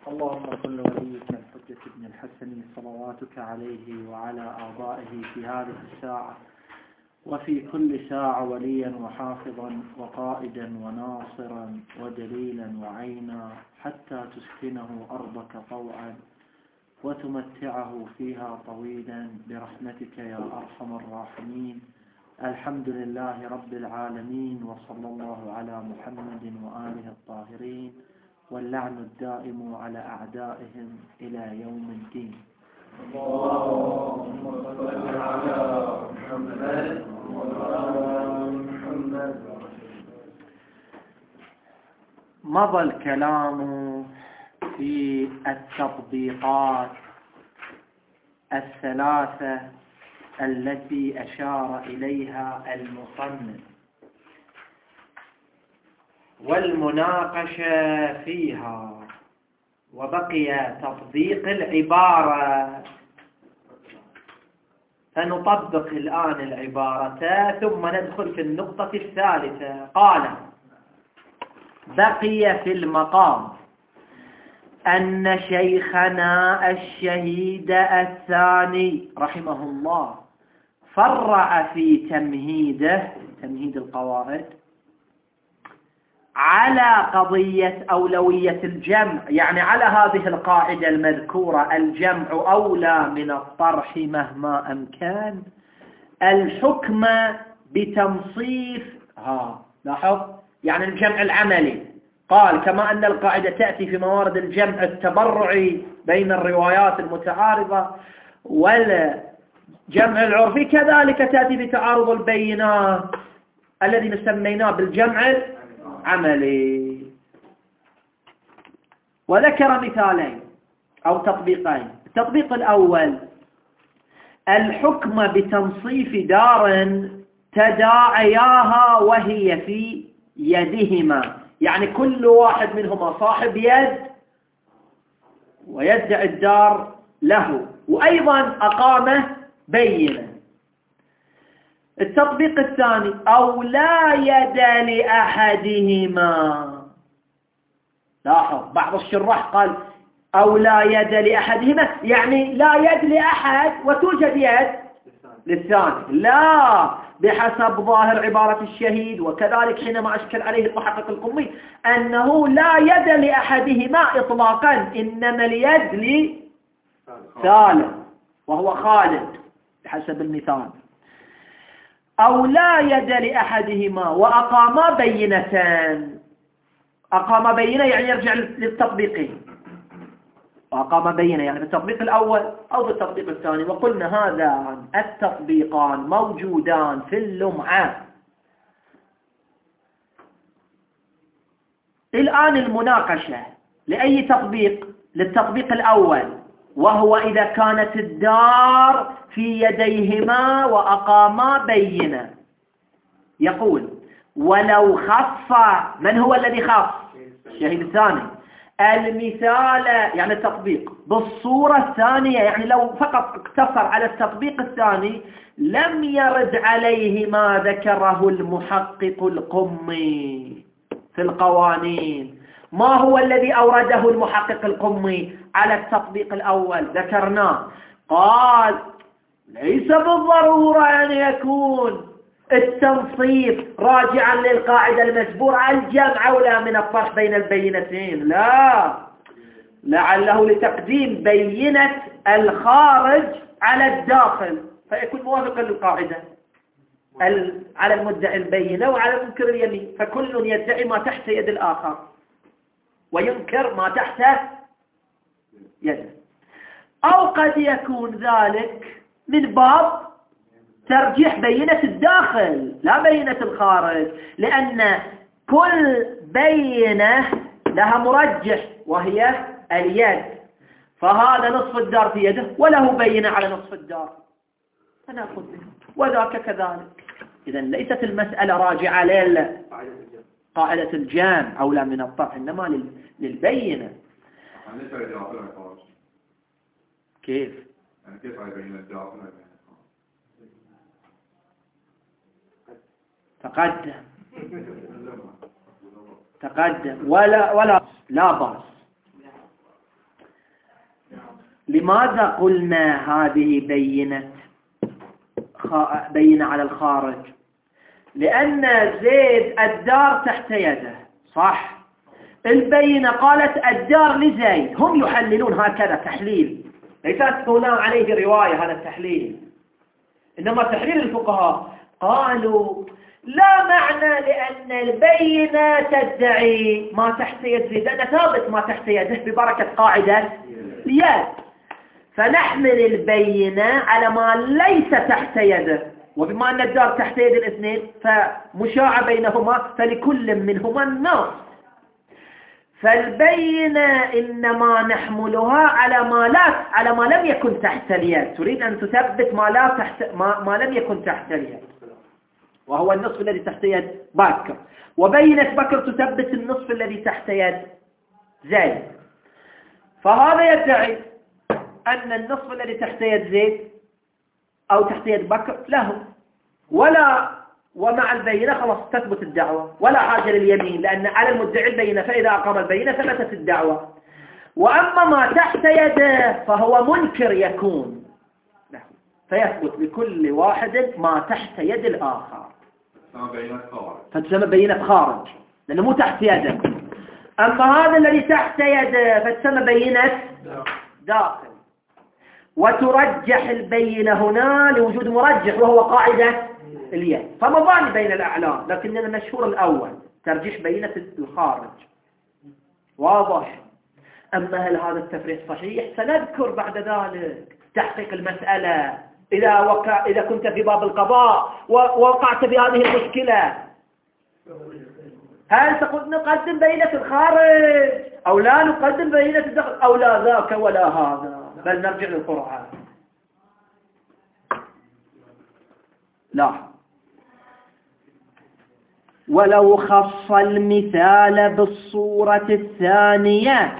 اللهم صل وليك الحجة ابن الحسن صلواتك عليه وعلى آبائه في هذه الساعة وفي كل ساعة وليا وحافظا وقائدا وناصرا ودليلا وعينا حتى تسكنه أرضك طوعا وتمتعه فيها طويلا برحمتك يا أرحم الراحمين. الحمد لله رب العالمين، وصلى الله على محمد وآله الطاهرين، واللعن الدائم على أعدائهم إلى يوم الدين. اللهم صل على محمد وعلى محمد. مضى الكلام في التطبيقات الثلاثة التي أشار إليها المصنف والمناقشة فيها، وبقي تطبيق العبارة، فنطبق الآن العبارة ثم ندخل في النقطة الثالثة. قال: بقي في المقام أن شيخنا الشهيد الثاني رحمه الله فرع في تمهيد القواعد على قضية أولوية الجمع، يعني على هذه القاعدة المذكورة: الجمع أولى من الطرح مهما أمكن، الحكم بتنصيف لاحظ، يعني الجمع العملي. قال: كما أن القاعدة تأتي في موارد الجمع التبرعي بين الروايات المتعارضة والجمع العرفي، كذلك تأتي بتعارض البينات الذي سميناه بالجمع عملي. وذكر مثالين أو تطبيقين. التطبيق الأول: الحكم بتنصيف دار تداعياها وهي في يدهما، يعني كل واحد منهما صاحب يد ويدعي الدار له، وأيضا أقام بينة. التطبيق الثاني: أو لا يد لأحدهما. لاحظ، بعض الشراح قال أو لا يد لأحدهما، يعني لا يد لأحد وتوجد يد للثاني. لا، بحسب ظاهر عبارة الشهيد، وكذلك حينما أشكل عليه المحقق القمي أنه لا يد لأحدهما إطلاقا، إنما اليد لسالم وهو خالد بحسب المثال. أو لا يد لأحدهما وأقاما بينتان. أقام بينة يعني يرجع للتطبيقين، وأقام بينة يعني بالتطبيق الأول أو بالتطبيق الثاني. وقلنا هذا التطبيقان موجودان في اللمعة. الآن المناقشة لأي تطبيق؟ للتطبيق الأول، وهو إذا كانت الدار في يديهما وأقاما بينة. يقول: ولو خص، من هو الذي خص؟ الشهيد الثاني. المثال يعني التطبيق بالصورة الثانية، يعني لو فقط اقتصر على التطبيق الثاني لم يرد عليه ما ذكره المحقق القمي في القوانين. ما هو الذي أورده المحقق القمي على التطبيق الأول؟ ذكرناه. قال: ليس بالضرورة أن يكون التنصيف راجعا للقاعدة المسبورة الجمع أولى من الطرح بين البينتين، لا، لعله لتقديم بينة الخارج على الداخل فيكون موافقا للقاعدة على المدعي البينة وعلى منكر اليمين، فكل يدعي ما تحت يد الآخر وينكر ما تحت يده. أو قد يكون ذلك من باب ترجيح بينة الداخل لا بينة الخارج، لأن كل بينة لها مرجح وهي اليد، فهذا نصف الدار في يده وله بينة على نصف الدار فنأخذ منه، وذاك كذلك. إذن ليست المسألة راجعة قاعدة الجمع أولى من الطرح، إنما للبينة. كيف؟ يعني كيف يبين الداخل؟ تقدم ولا لا بأس. لماذا قلنا هذه بينة على الخارج؟ لأن زيد الدار تحت يده، صح؟ البينة قالت الدار لزيد. هم يحللون هكذا تحليل، ليس هنا عليه رواية هذا التحليل، إنما تحليل الفقهاء قالوا لا معنى لأن البينة تدعي ما تحت يد زيد، لأن ثابت ما تحت يده ببركة قاعدة اليد، فنحمل البينة على ما ليس تحت يده، وبما أن الدار تحت يد الاثنين فمشاع بينهما فلكل منهما النص، فالبينة إنما نحملها على ما لم يكن تحت اليد. تريد أن تثبت ما لم يكن تحت اليد، وهو النصف الذي تحت يد بكر، وبينة بكر تثبت النصف الذي تحت يد زيد. فهذا يدعي أن النصف الذي تحت يد زيد أو تحت يد بكر له، ومع البينة خلاص تثبت الدعوة، ولا حاجة لليمين، لأن على المدعي البينة، فإذا أقام البينة ثبتت الدعوة. وأما ما تحت يده فهو منكر يكون له، فيثبت بكل واحد ما تحت يد الآخر، فتسمى بينة خارج لأنه مو تحت يده. أما هذا الذي تحت يده فتسمى بينة داخل، وترجح البينة هنا لوجود مرجح وهو قاعدة اليد، فمضان بين الأعلام، لكن المشهور الأول ترجيح بينة الخارج، واضح. أما هل هذا التفريق صحيح؟ سنذكر بعد ذلك تحقيق المسألة إذا كنت في باب القضاء ووقعت بهذه المشكلة، هل تقول نقدم بينة الخارج أو لا نقدم بينة الداخل أو لا ذاك ولا هذا، بل نرجع للقرآن؟ لا. ولو خص المثال بالصورة الثانية،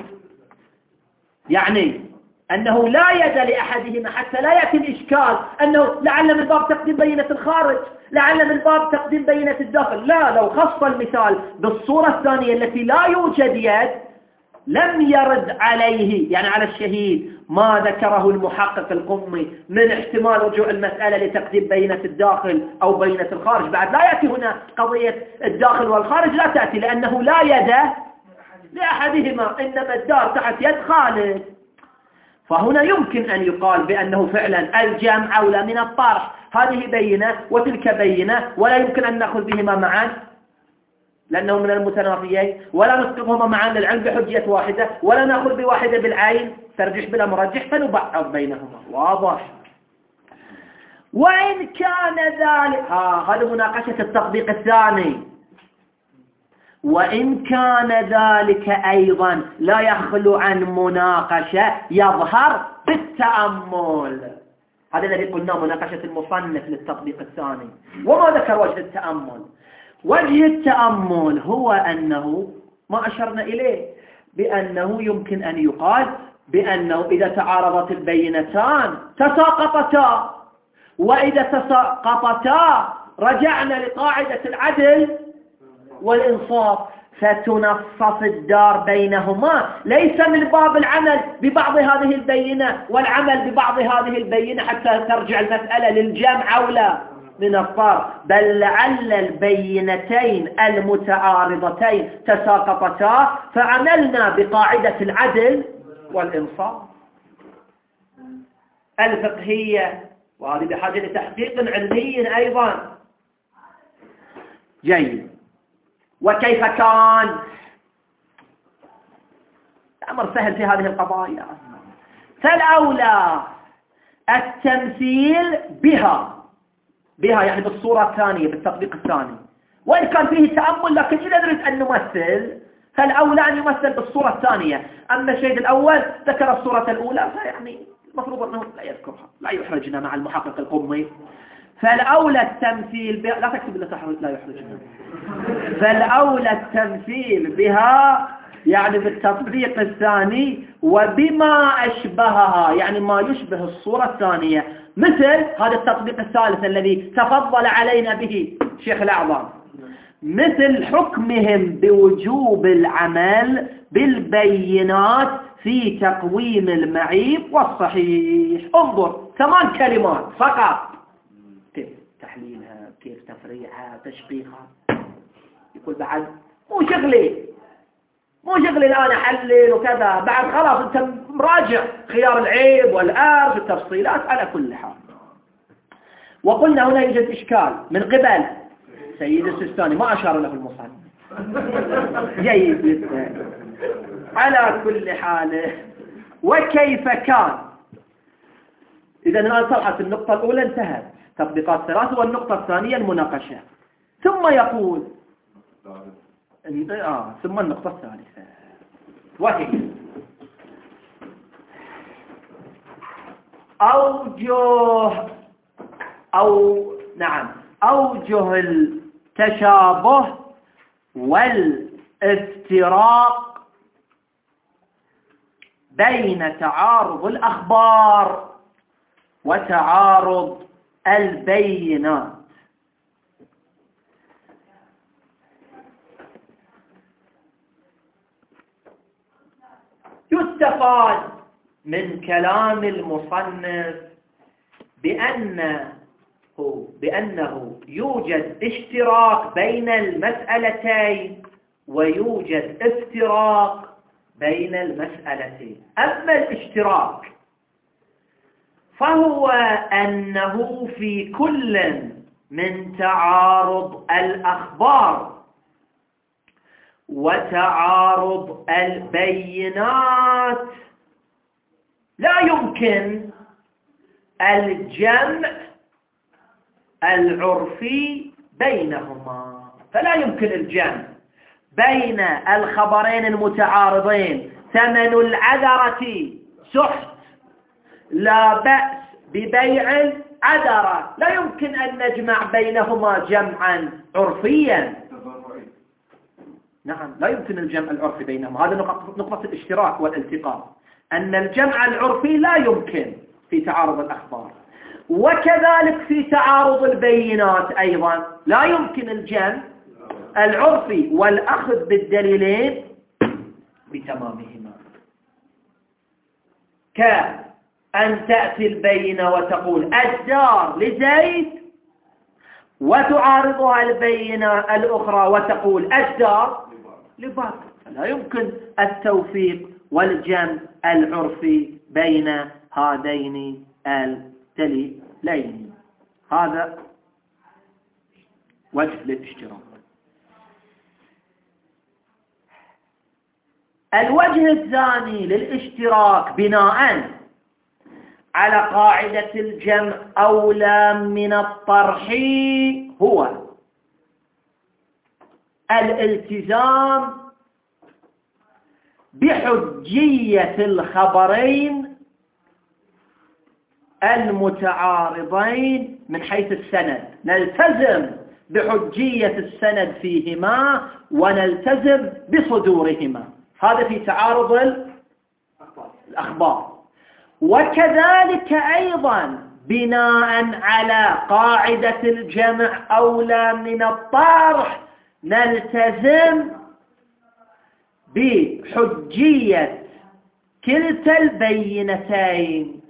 يعني أنه لا يد لأحدهما حتى لا يأتي الإشكال أنه لعل من باب تقديم بينة الخارج، لعل من باب تقديم بينة الداخل. لا، لو خص المثال بالصورة الثانية التي لا يوجد يد لم يرد عليه، يعني على الشهيد، ما ذكره المحقق القمي من احتمال رجوع المسألة لتقديم بينة الداخل أو بينة الخارج. بعد لا يأتي هنا قضية الداخل والخارج، لا تأتي، لأنه لا يد لأحدهما، إنما الدار تحت يد خالد. فهنا يمكن أن يقال بأنه فعلا الجمع أولى من الطرح، هذه بينة وتلك بينة، ولا يمكن أن نأخذ بهما معا لأنه من المتنافيين، ولا نسقطهما معا للعلم بحجية واحدة، ولا نأخذ بواحدة بالعين ترجح بلا مرجح، فنبعض بينهما. واضح؟ وإن كان ذلك، هذا مناقشة التطبيق الثاني، وإن كان ذلك أيضا لا يخلو عن مناقشة يظهر بالتأمل. هذا الذي قلنا مناقشة المصنف للتطبيق الثاني. وما ذكر وجه التأمل؟ وجه التأمل هو أنه ما أشرنا إليه، بأنه يمكن أن يقال بأنه إذا تعارضت البينتان تساقطتا، وإذا تساقطتا رجعنا لقاعدة العدل والإنصاف، فتنصف الدار بينهما، ليس من باب العمل ببعض هذه البينة والعمل ببعض هذه البينة حتى ترجع المسألة للجمع أولى من الطرف، بل لعل البينتين المتعارضتين تساقطتا فعملنا بقاعدة العدل والإنصاف الفقهية، وهذه بحاجة لتحقيق علمي أيضا. جيد. وكيف كان؟ الأمر سهل في هذه القضايا. فالأولى التمثيل بها يعني بالصورة الثانية، بالتطبيق الثاني، وإن كان فيه تأمل، لكن إذا نريد أن نمثل فالأولى أن يمثل بالصورة الثانية. أما الشيء الأول ذكر الصورة الأولى، فيعني المفروض أنه لا يذكرها، لا يحرجنا مع المحقق القمي. فالأولى التمثيل بها، لا تكتب إلا تحرج لا يحرجنا. فالأولى التمثيل بها يعني بالتطبيق الثاني، وبما أشبهها يعني ما يشبه الصورة الثانية، مثل هذا التطبيق الثالث الذي تفضل علينا به شيخ الأعظم، مثل حكمهم بوجوب العمل بالبينات في تقويم المعيب والصحيح. انظر 8 كلمات فقط، كيف تحليلها، كيف تفريعها، تشقيقها. يقول بعد مو شغلي الآن أحلل وكذا، بعد خلاص أنت مراجع خيار العيب والآرف التفصيلات على كل حال. وقلنا هنا يوجد إشكال من قبل سيد السيستاني ما أشار له المصنف. جيد جدا. على كل حال، وكيف كان. إذا الآن صفحة النقطة الأولى انتهت، تطبيقات 3، والنقطة الثانية المناقشة. ثم يقول ثم النقطة الثالثة، وهي أوجه التشابه والافتراق بين تعارض الأخبار وتعارض البينات. يستفاد من كلام المصنف بأنه يوجد اشتراك بين المسألتين ويوجد افتراق بين المسألتين. أما الاشتراك فهو أنه في كل من تعارض الأخبار وتعارض البينات لا يمكن الجمع العرفي بينهما. فلا يمكن الجمع بين الخبرين المتعارضين، ثمن العذرة سحت لا بأس ببيع العذرة، لا يمكن أن نجمع بينهما جمعا عرفيا. نعم، لا يمكن الجمع العرفي بينهما. هذا نقطة الاشتراك والالتقاء، أن الجمع العرفي لا يمكن في تعارض الأخبار. وكذلك في تعارض البينات أيضا لا يمكن الجمع العرفي والأخذ بالدليلين بتمامهما. كأن تأتي البينة وتقول الدار لزيد، وتعارضها البينة الأخرى وتقول الدار لبكر. لا يمكن التوفيق والجمع العرفي بين هذين الدليلين. هذا وجه للاشتراك. الوجه الثاني للاشتراك بناء على قاعدة الجمع أولى من الطرح هو الالتزام بحجية الخبرين المتعارضين من حيث السند. نلتزم بحجية السند فيهما ونلتزم بصدورهما. هذا في تعارض الأخبار. وكذلك أيضا بناء على قاعدة الجمع أولى من الطرح نلتزم بحجية كلتا البينتين،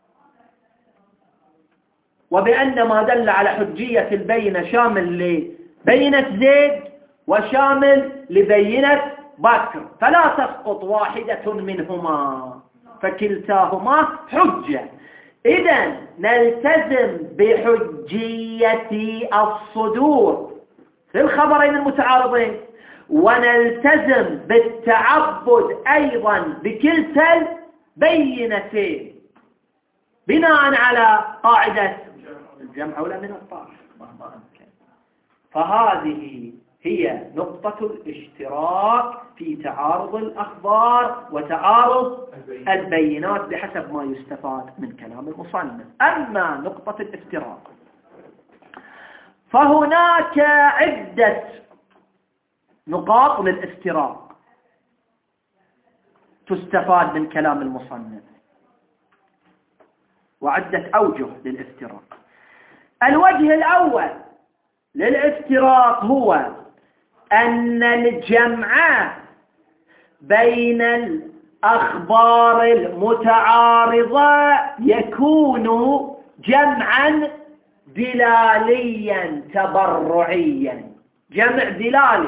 وبأن ما دل على حجية البينة شامل لبينة زيد وشامل لبينة بكر، فلا تسقط واحدة منهما فكلتاهما حجة. إذن نلتزم بحجية الصدور في الخبرين المتعارضين، ونلتزم بالتعبد أيضا بكلتا البينتين بناء على قاعدة الجمع أولى من الطرح مهما أمكن. فهذه هي نقطة الاشتراك في تعارض الأخبار وتعارض البينات بحسب ما يستفاد من كلام المصنف. أما نقطة الافتراق فهناك عدة نقاط للافتراق تستفاد من كلام المصنف، وعدة أوجه للافتراق. الوجه الأول للافتراق هو أن الجمع بين الأخبار المتعارضة يكون جمعا دلاليا تبرعيا، جمع دلالي،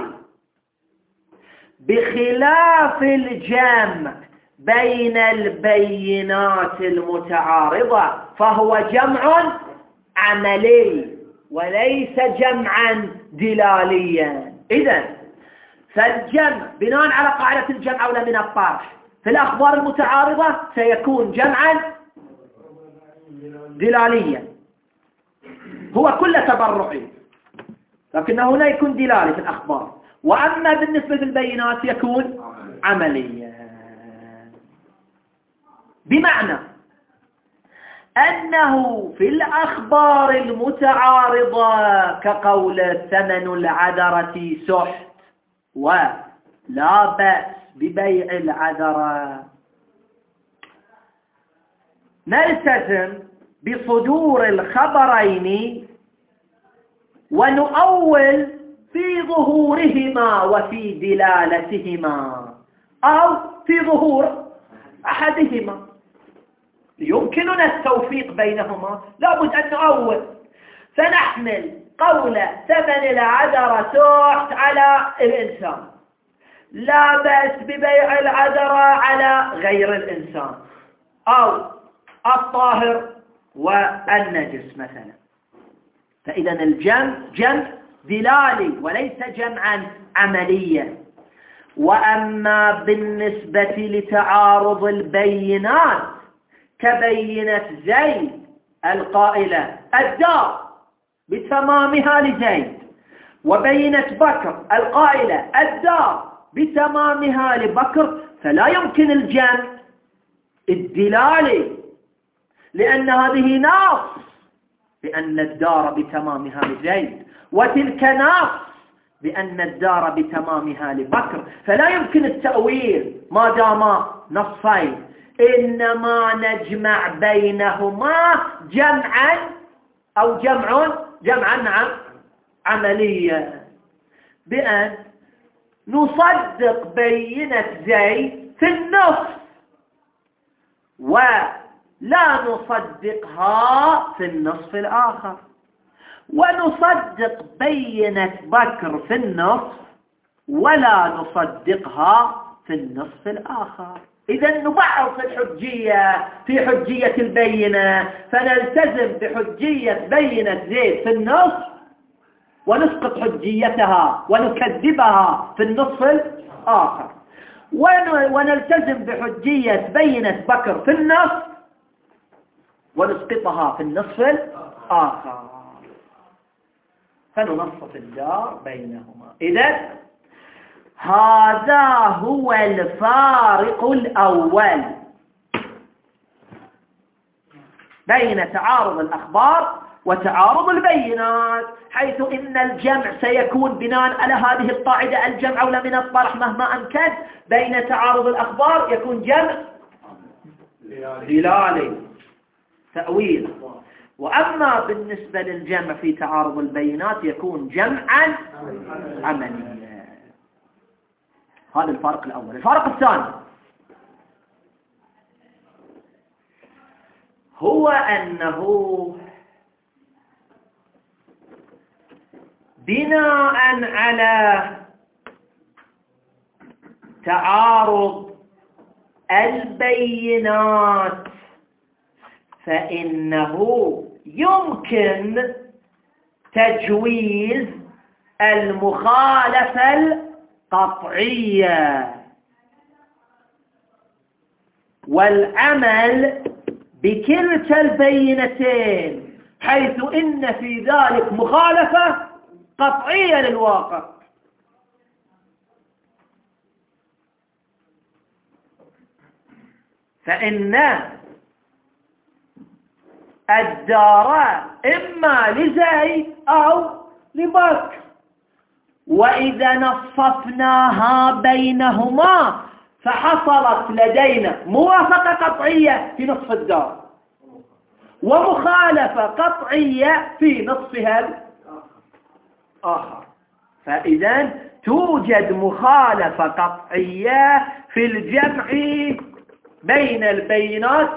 بخلاف الجمع بين البينات المتعارضة فهو جمع عملي وليس جمعا دلاليا. إذن فالجمع بناء على قاعدة الجمع أولى من الطرح في الأخبار المتعارضة سيكون جمعا دلاليا، هو كل تبرعي لكنه لا يكون دلالي في الأخبار، وأما بالنسبة للبينات يكون عمليا، بمعنى أنه في الأخبار المتعارضة كقول ثمن العذرة سحت ولا بأس ببيع العذرة، نلتزم بصدور الخبرين ونؤول في ظهورهما وفي دلالتهما أو في ظهور أحدهما. يمكننا التوفيق بينهما لابد أن نؤول، فنحمل قول ثمن العذرة سحت على الإنسان، لا بأس ببيع العذرة على غير الإنسان، أو الطاهر والنجس مثلا. فإذا الجمع جمع دلالي وليس جمعا عمليا. وأما بالنسبة لتعارض البينات كبينة زيد القائلة الدار بتمامها لزيد، وبينة بكر القائلة الدار بتمامها لبكر، فلا يمكن الجمع الدلالي، لأن هذه نص بأن الدار بتمامها لزيد، وتلك نص بأن الدار بتمامها لبكر، فلا يمكن التأويل ما دام نصين، إنما نجمع بينهما جمعا أو جمعا عمليا، بأن نصدق بينة زيد في النص ولا نصدقها في النصف الآخر، ونصدق بينة بكر في النصف ولا نصدقها في النصف الآخر. إذا نبعض الحجية في حجية البينة، فنلتزم بحجية بينة زيد في النصف ونسقط حجيتها ونكذبها في النصف الآخر، ونلتزم بحجية بينة بكر في النصف ونسقطها في النصف الآخر، فننصف الدار بينهما. إذن هذا هو الفارق الأول بين تعارض الأخبار وتعارض البينات، حيث إن الجمع سيكون بناء على هذه القاعدة الجمع أولى من الطرح مهما أمكن. بين تعارض الأخبار يكون جمع دلالي تأويل، وأما بالنسبة للجمع في تعارض البينات يكون جمعا عمليا. هذا الفارق الأول. الفارق الثاني هو أنه بناء على تعارض البينات فإنه يمكن تجويز المخالفة القطعية والعمل بكلتا البينتين، حيث إن في ذلك مخالفة قطعية للواقع. فإن الدار إما لزيد أو لبكر، وإذا نصفناها بينهما فحصلت لدينا موافقة قطعية في نصف الدار ومخالفة قطعية في نصفها الآخر. فإذا توجد مخالفة قطعية في الجمع بين البينات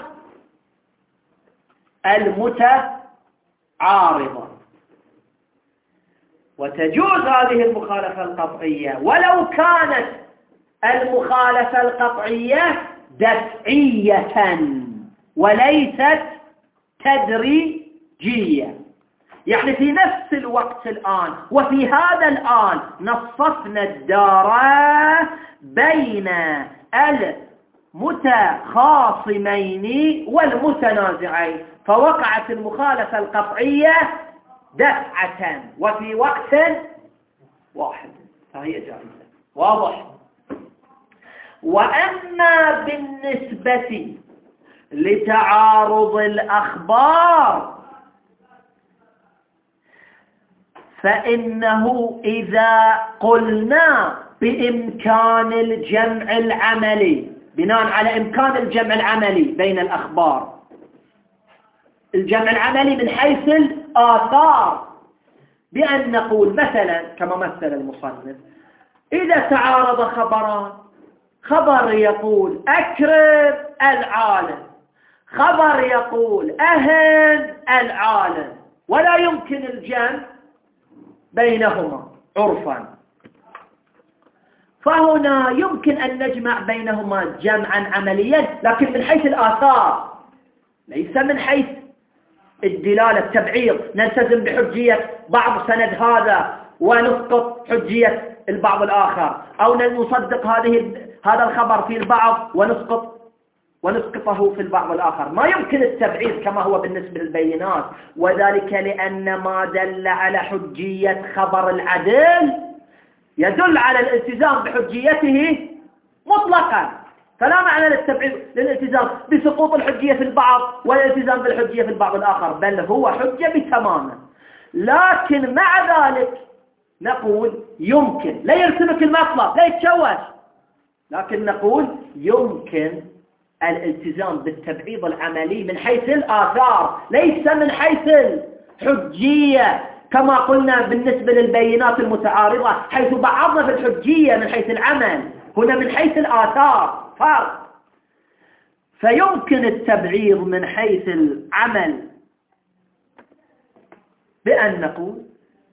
المتعارضة، وتجوز هذه المخالفة القطعية ولو كانت المخالفة القطعية دفعية وليست تدريجية. يعني في نفس الوقت الآن وفي هذا الآن نصفنا الدار بين المتخاصمين والمتنازعين، فوقعت المخالفة القطعية دفعة وفي وقت واحد، فهي جائزة. واضح؟ وأما بالنسبة لتعارض الأخبار فإنه إذا قلنا بإمكان الجمع العملي، بناء على إمكان الجمع العملي بين الأخبار، الجمع العملي من حيث الآثار، بأن نقول مثلا كما مثل المصنف إذا تعارض خبران، خبر يقول أكرم العالم، خبر يقول أهن العالم، ولا يمكن الجمع بينهما عرفا، فهنا يمكن أن نجمع بينهما جمعا عمليا لكن من حيث الآثار ليس من حيث الدلالة التبعيض، نلتزم بحجية بعض سند هذا ونسقط حجية البعض الآخر، أو نصدق هذا الخبر في البعض ونسقطه في البعض الآخر. ما يمكن التبعيض كما هو بالنسبة للبينات، وذلك لأن ما دل على حجية خبر العدل يدل على الالتزام بحجيته مطلقا، فلا معنى للالتزام بسقوط الحجية في البعض والالتزام بالحجية في البعض الآخر، بل هو حجة بتماما. لكن مع ذلك نقول يمكن، لا يرسمك المطلب لا يتشوش، لكن نقول يمكن الالتزام بالتبعيض العملي من حيث الآثار ليس من حيث الحجية، كما قلنا بالنسبة للبينات المتعارضة حيث بعضنا في الحجية من حيث العمل، هنا من حيث الآثار فرق. فيمكن التبعيض من حيث العمل بأن نقول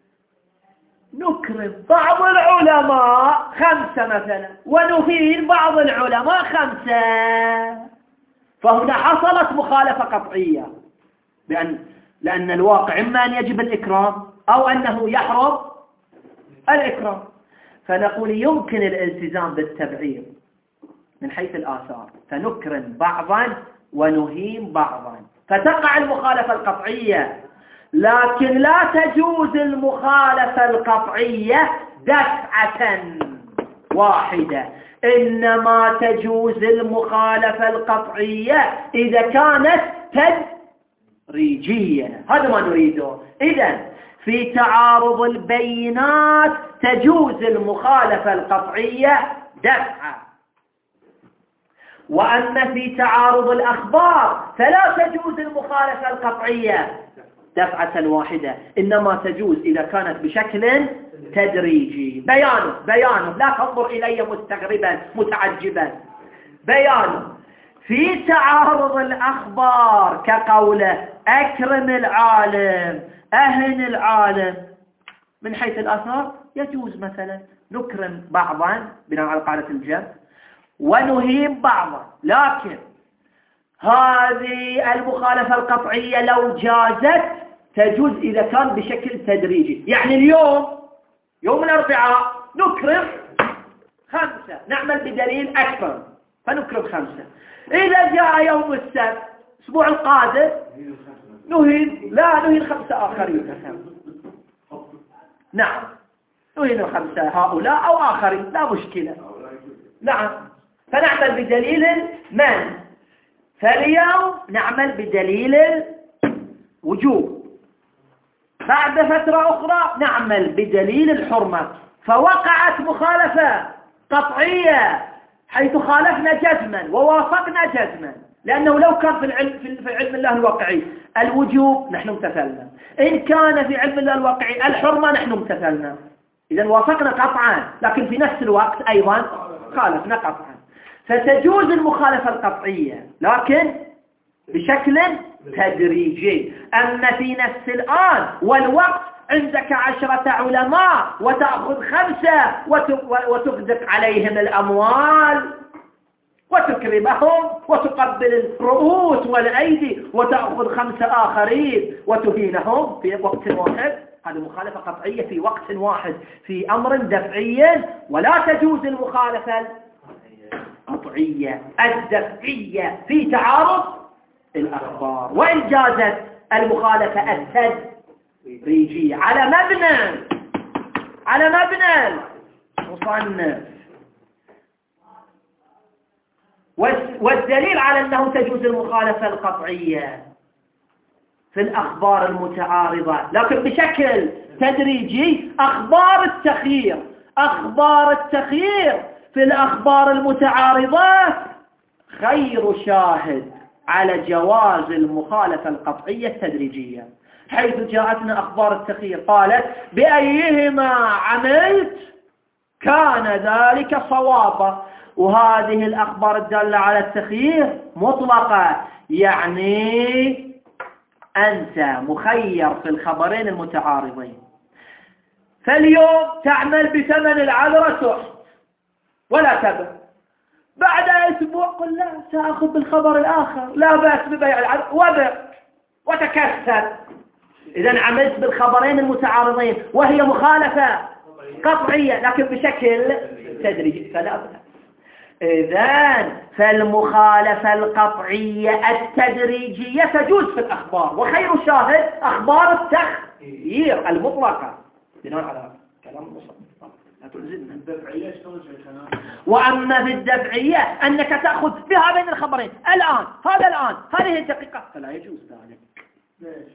نكرم بعض العلماء 5 مثلا ونهين بعض العلماء 5، فهنا حصلت مخالفة قطعية، لأن الواقع إما أن يجب الإكرام أو أنه يحرم الإكرام، فنقول يمكن الالتزام بالتبعيض من حيث الآثار، فنكرم بعضا ونهين بعضا، فتقع المخالفة القطعية. لكن لا تجوز المخالفة القطعية دفعة واحدة، إنما تجوز المخالفة القطعية إذا كانت تدريجية، هذا ما نريده. إذن في تعارض البينات تجوز المخالفة القطعية دفعة، وأما في تعارض الأخبار فلا تجوز المخالفة القطعية دفعة واحدة، إنما تجوز إذا كانت بشكل تدريجي. بيانه لا تنظر إلي مستغربا متعجبا، بيانه في تعارض الأخبار كقوله أكرم العالم أهن العالم، من حيث الآثار يجوز مثلا نكرم بعضا بناء على قاعدة الجمع ونهين بعضا، لكن هذه المخالفة القطعية لو جازت تجوز إذا كان بشكل تدريجي. يعني اليوم يوم الأربعاء نكرم 5، نعمل بدليل أكثر فنكرم 5. إذا جاء يوم السبت الأسبوع القادم نهين 5 آخرين، نعم نهين 5 هؤلاء أو آخرين لا مشكلة، نعم، فنعمل بدليل من، فاليوم نعمل بدليل الوجوب، بعد فترة أخرى نعمل بدليل الحرمة، فوقعت مخالفة قطعية حيث خالفنا جزما ووافقنا جزما، لأنه لو كان في علم الله الواقعي الوجوب نحن امتثلنا، إن كان في علم الله الواقعي الحرمة نحن امتثلنا، إذا وافقنا قطعا، لكن في نفس الوقت أيضا خالفنا قطعا. فتجوز المخالفة القطعية لكن بشكل تدريجي. أما في نفس الآن والوقت عندك 10 علماء وتأخذ 5 وتغدق عليهم الأموال وتكرمهم وتقبل الرؤوس والأيدي وتأخذ 5 آخرين وتهينهم في وقت واحد، هذه مخالفة قطعية في وقت واحد في أمر دفعي. ولا تجوز المخالفة القطعية الدفعية في تعارض الأخبار، وإن جازت المخالفة التدريجية على مبنى المصنف. والدليل على أنه تجوز المخالفة القطعية في الأخبار المتعارضة لكن بشكل تدريجي أخبار التخيير في الأخبار المتعارضة خير شاهد على جواز المخالفة القطعية التدريجية، حيث جاءتنا أخبار التخيير قالت بأيهما عملت كان ذلك صوابا. وهذه الأخبار الدالة على التخيير مطلقة، يعني أنت مخير في الخبرين المتعارضين. فاليوم تعمل بثمن العذرة سحت ولا تبع، بعد أسبوع قل لا سأخذ بالخبر الآخر لا بأس ببيع العذرة وبع وتكسر. إذن عملت بالخبرين المتعارضين وهي مخالفة قطعية لكن بشكل تدريجي فلا بأس. إذن فالمخالفة القطعية التدريجية تجوز في الأخبار، وخير شاهد أخبار التخيير المطلقة بناء على كلام المصنف. وأما في الدفعية أنك تأخذ بها بين الخبرين الآن هذه الدقيقة فلا يجوز ذلك. ليش؟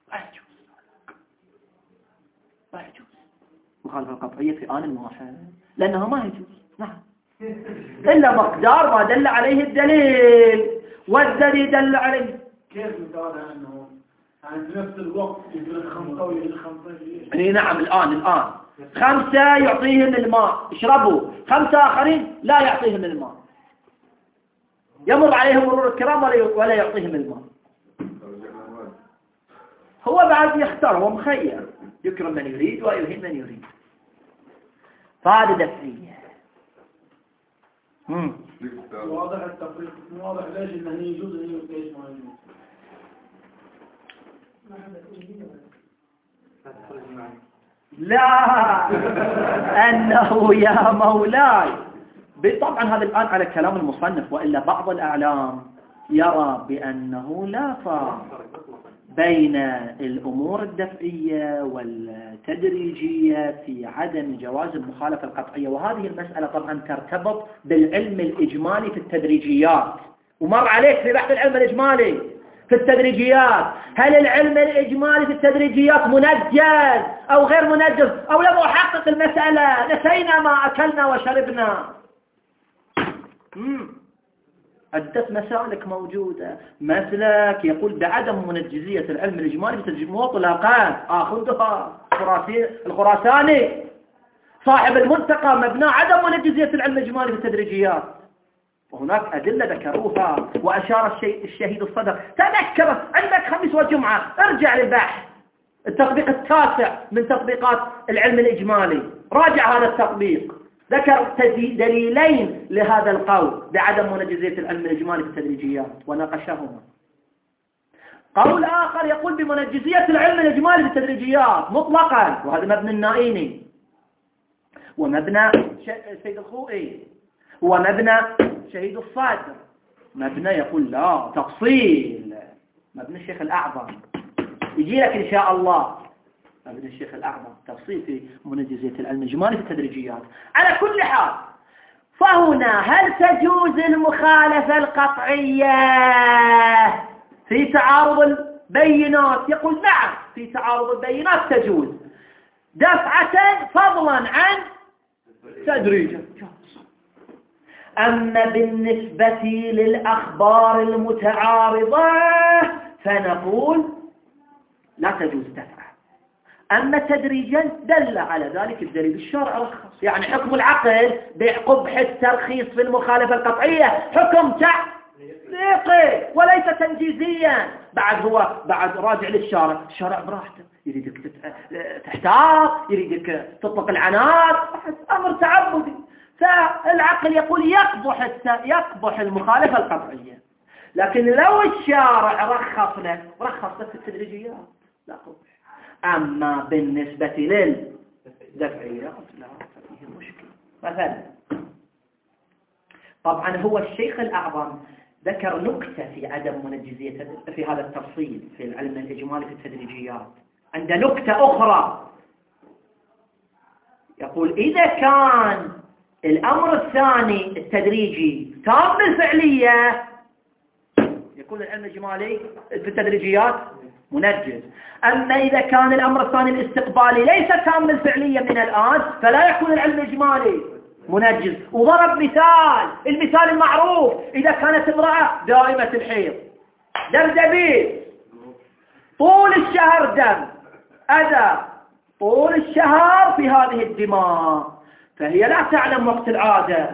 لا يجوز مخالفة القطعية في آن واحد لأنها ما يجوز. نعم، إلا مقدار ما دل عليه الدليل، والدليل دل عليه. كيف مثال أنه يعني في نفس الوقت يجري الخمسة ويجري الخمسة؟ نعم، الآن 5 يعطيهم الماء اشربوا، 5 آخرين لا يعطيهم الماء، يمر عليهم مرور الكرام ولا يعطيهم الماء. هو بعد يختار، هو مخير، يكرم من يريد ويهين من يريد. فهذا دفعية. واضح التفريق، واضح ليش انه يجوز ليش ما يجوز. لا أنه يا مولاي طبعا هذا الآن على كلام المصنف، وإلا بعض الأعلام يرى بأنه لا فرق بين الأمور الدفعية والتدريجية في عدم جواز المخالفة القطعية. وهذه المسألة طبعا ترتبط بالعلم الإجمالي في التدريجيات، ومر عليك في بحث العلم الإجمالي في التدريجيات، هل العلم الإجمالي في التدريجيات منجز أو غير منجز، أو لم أحقق المسألة، نسينا ما أكلنا وشربنا. عدة مسالك موجودة. مسلك يقول بعدم منجزية العلم الإجمالي في التدريجيات مطلقا، آخذها الخراساني صاحب المنتقى مبنى عدم منجزية العلم الإجمالي في التدريجيات، وهناك أدلة ذكروها وأشار الشهيد الصدر. تذكر عندك خميس وجمعة ارجع للبحث التطبيق التاسع من تطبيقات العلم الإجمالي، راجع هذا التطبيق، ذكر دليلين لهذا القول بعدم منجزية العلم الإجمالي في التدريجيات وناقشهما. قول آخر يقول بمنجزية العلم الإجمالي في التدريجيات مطلقا، وهذا مبنى النائيني ومبنى سيد الخوئي ومبنى شهيد الصادر. مبنى يقول لا تفصيل، مبنى الشيخ الأعظم يجي لك إن شاء الله، مبنى الشيخ الأعظم تفصيل في منجزية العلم الإجمالي في التدريجيات. على كل حال فهنا هل تجوز المخالفة القطعية في تعارض البينات؟ يقول نعم، في تعارض البينات تجوز دفعة فضلا عن تدريجا. أما بالنسبة للأخبار المتعارضة فنقول لا تجوز دفعة. أما تدريجا دل على ذلك الدليل الشرع رخص. يعني حكم العقل بقبح الترخيص في المخالفة القطعية حكم تعليقي وليس تنجيزيا. بعد راجع للشارع، الشارع براحته، يريدك تحتاط، يريدك تطلق العنان، أمر تعبدي. فالعقل يقول يقبح المخالفة القطعية. لكن لو الشارع رخص لك في التدريجيات لا قبح. أما بالنسبة للدفعيات لا فيه مشكلة. مثلا طبعا هو الشيخ الأعظم ذكر نكتة في عدم منجزية في هذا التفصيل في العلم الإجمالي في التدريجيات. عند نكتة أخرى يقول إذا كان الأمر الثاني التدريجي تام بالفعلية يكون العلم الإجمالي في التدريجيات منجز. أما إذا كان الأمر الثاني الاستقبالي ليس تام بالفعلية من الآن فلا يكون العلم الإجمالي منجز. وضرب المثال المعروف: إذا كانت امرأة دائمة الحيض دبدبيل طول الشهر دم أذى طول الشهر في هذه الدماء، فهي لا تعلم وقت العادة.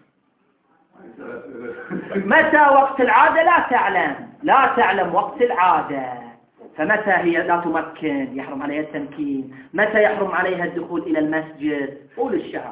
متى وقت العادة لا تعلم وقت العادة، فمتى هي لا تمكن يحرم عليها التمكين، متى يحرم عليها الدخول إلى المسجد طول الشهر.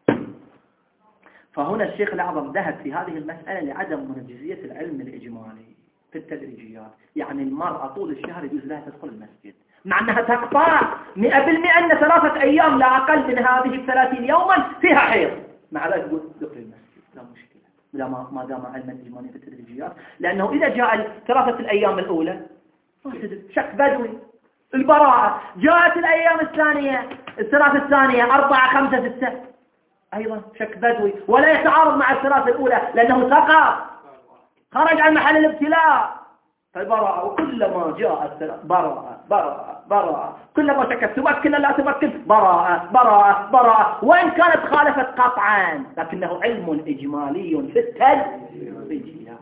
فهنا الشيخ الأعظم ذهب في هذه المسألة لعدم منجزية العلم الإجمالي في التدريجيات. يعني المرأة طول الشهر يجوز لها تدخل المسجد مع أنها تقطع 100% أن 3 أيام لا أقل من هذه 30 يوما فيها حيض، مع ذلك تقول دخل المسجد لا مشكلة ما دام علم الإجمالي في التدريجيات. لأنه إذا جاء 3 الأيام الأولى شك بدوي البراءة، جاءت الأيام الثانية 3 الثانية 4 5 6 أيضا شك بدوي، ولا يتعارض مع 3 الأولى لأنه سقط خرج عن محل الابتلاء. فالبراءة وكلما جاءت براءة كلما شكت تمكن لا تمكن براءة وإن كانت خالفت قطعا لكنه علم إجمالي في التدريجيات.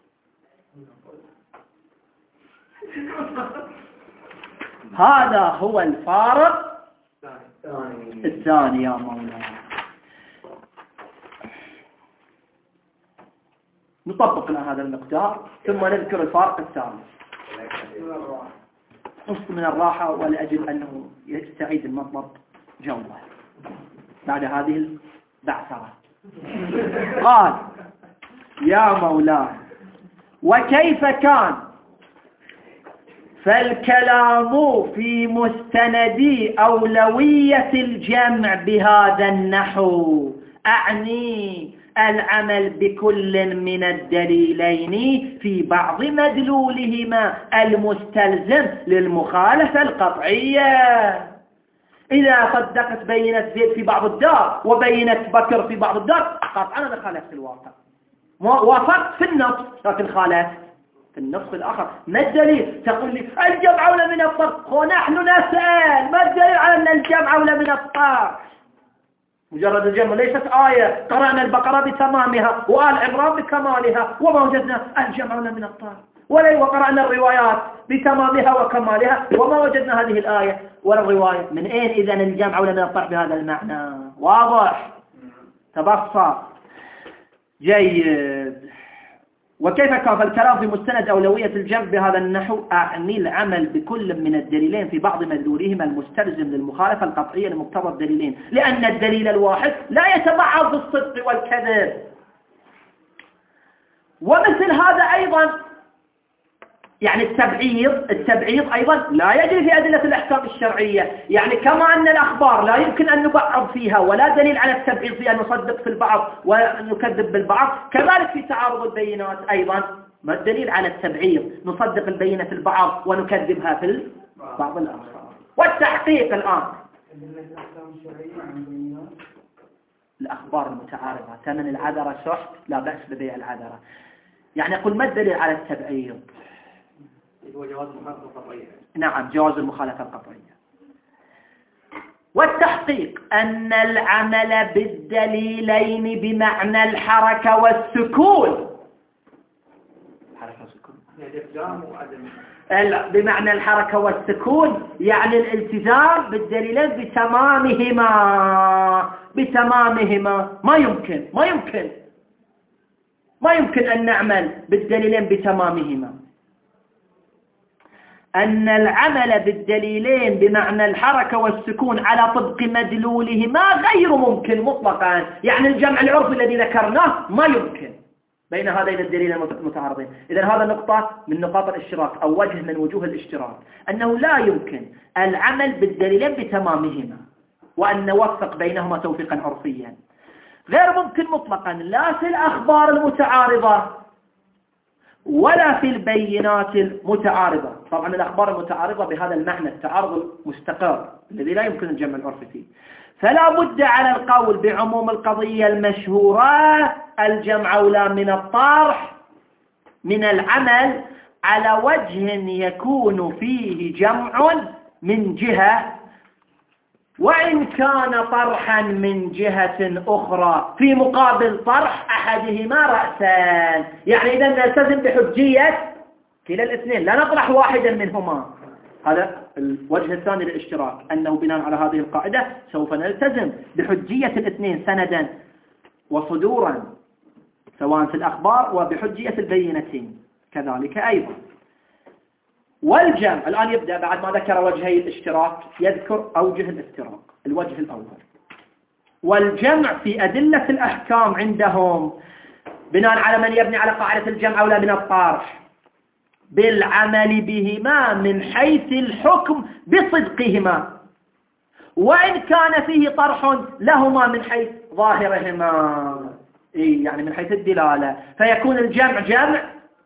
هذا هو الفارق الثاني يا مولانا. نطبق لنا هذا المقدار ثم نذكر الفارق الثالث. نص من الراحة ولأجل أنه يستعيد المطلب جوله بعد هذه البعثرة. قال: يا مولانا وكيف كان؟ فالكلام في مستند أولوية الجمع بهذا النحو أعني العمل بكل من الدليلين في بعض مدلولهما المستلزم للمخالفة القطعية. إذا صدقت بينة زيد في بعض الدار وبينة بكر في بعض الدار قطعا أنا خالفت الواقع، وافقت في النص لكن خالفت في النص الآخر. ما الدليل؟ تقول لي الجمع أولى من الطرف، ونحن نسأل ما الدليل على أن الجمع أولى من الطرف؟ مجرد الجمع ليست آية. قرأنا البقرة بتمامها وآل عمران بكمالها وما وجدنا الجمع أولى من الطرف، وقرأنا الروايات بتمامها وكمالها وما وجدنا هذه الآية ولا الرواية. من أين إذن الجمع أولى من الطرف بهذا المعنى؟ واضح تبصر جيد. وكيف كان؟ فالكلام في مستند أولوية الجمع بهذا النحو أعني العمل بكل من الدليلين في بعض مدلولهما المستلزم للمخالفة القطعية لمقتضى الدليلين، لأن الدليل الواحد لا يتبعض بالصدق والكذب. ومثل هذا أيضا يعني التبعيض أيضا لا يجري في أدلة الأحكام الشرعية. يعني كما أن الأخبار لا يمكن أن نبعض فيها ولا دليل على التبعيض فيها، نصدق في البعض ونكذب بالبعض، كذلك في تعارض البينات أيضا ما الدليل على التبعيض؟ نصدق البينة في البعض ونكذبها في البعض الآخر. والتحقيق الآن الأخبار المتعارضة، ثمن العذرة سحت لا بأس ببيع العذرة. يعني يقول ما الدليل على التبعيض؟ هو جواز المخالفة القطعية. نعم جواز المخالفة القطعية. والتحقيق أن العمل بالدليلين بمعنى الحركة والسكون حركة وسكون؟ الالتزام وعدم بمعنى الحركة والسكون يعني الالتزام بالدليلين بتمامهما ما يمكن أن نعمل بالدليلين بتمامهما. أن العمل بالدليلين بمعنى الحركة والسكون على طبق مدلولهما غير ممكن مطلقا، يعني الجمع العرفي الذي ذكرناه ما يمكن بين هذين الدليلين المتعارضين. إذن هذا نقطة من نقاط الاشتراك أو وجه من وجوه الاشتراك، أنه لا يمكن العمل بالدليلين بتمامهما وأن نوفق بينهما توفيقا عرفيا، غير ممكن مطلقا لا في الأخبار المتعارضة ولا في البينات المتعارضة. طبعا الأخبار المتعارضة بهذا المعنى التعارض المستقر الذي لا يمكن الجمع العرفي فيه، فلا بد على القول بعموم القضية المشهورة الجمع أولى من الطرح من العمل على وجه يكون فيه جمع من جهة وإن كان طرحا من جهة أخرى في مقابل طرح أحدهما رأسان. يعني إذا نلتزم بحجية كلا الاثنين، لا نطرح واحدا منهما. هذا الوجه الثاني للاشتراك، أنه بناء على هذه القاعدة سوف نلتزم بحجية الاثنين سندا وصدورا سواء في الأخبار وبحجية البينتين كذلك أيضا. والجمع الآن يبدأ بعد ما ذكر وجهي الاشتراك يذكر أوجه الافتراق. الوجه الأول: والجمع في أدلة الأحكام عندهم بناء على من يبني على قاعدة الجمع أولى من الطرح بالعمل بهما من حيث الحكم بصدقهما، وإن كان فيه طرح لهما من حيث ظاهرهما، يعني من حيث الدلالة، فيكون الجمع جمع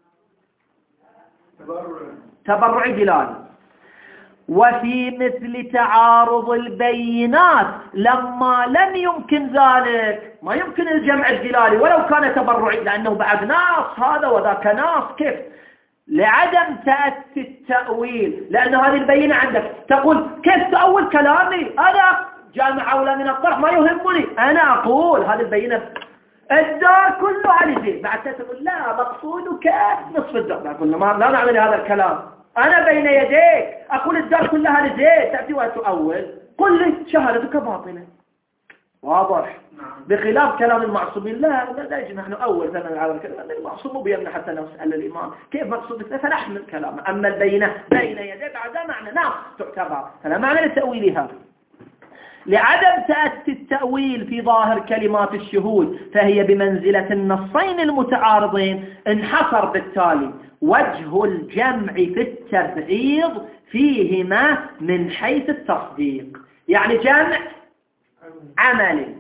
تبرعي دلالي. وفي مثل تعارض البينات لما لم يمكن ذلك، ما يمكن الجمع الدلالي ولو كان تبرعي، لأنه بعد ناص هذا وذاك ناص، كيف؟ لعدم تأتي التأويل، لأن هذه البينة عندك تقول كيف تأول كلامي؟ أنا جامع أولى من الطرح ما يهمني، أنا أقول هذه البينة الدار كله على زيد، بعد تقول لا مقصودك نصف الدار، أقول لا نعمل هذا الكلام، أنا بين يديك أقول الدار كلها لزيد، تأتي وتؤول، قل لي شهادتك باطلة. واضح؟ بخلاف كلام المعصومين لا يجب نحن أول ثمن على الكلام، المعصوم بيمنع حتى نسأل الإمام كيف مقصودك فنحمل كلامه، أما البينة بين يديك هذا معنى ناقص تعتبر، فلا معنى لتأويلها. لعدم تأتي التأويل في ظاهر كلمات الشهود فهي بمنزلة النصين المتعارضين، انحصر بالتالي وجه الجمع في التبعيض فيهما من حيث التصديق، يعني جمع عملي